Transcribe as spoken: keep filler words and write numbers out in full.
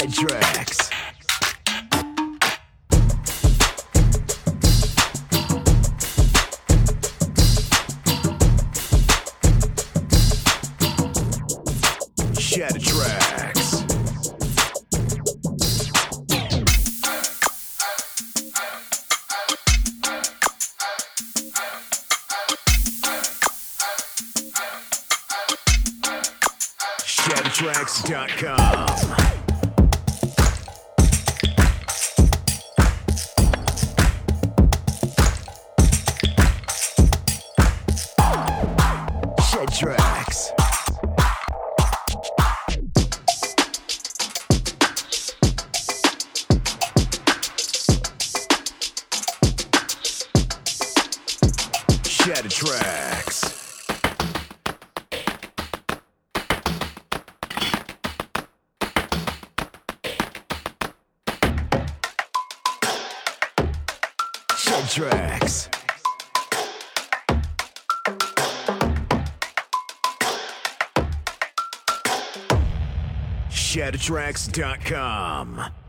Shed Tracks. Shed Tracks. Shed Tracks dot com. Shed Tracks. Shed Tracks. Shed Tracks. Shed Tracks dot com.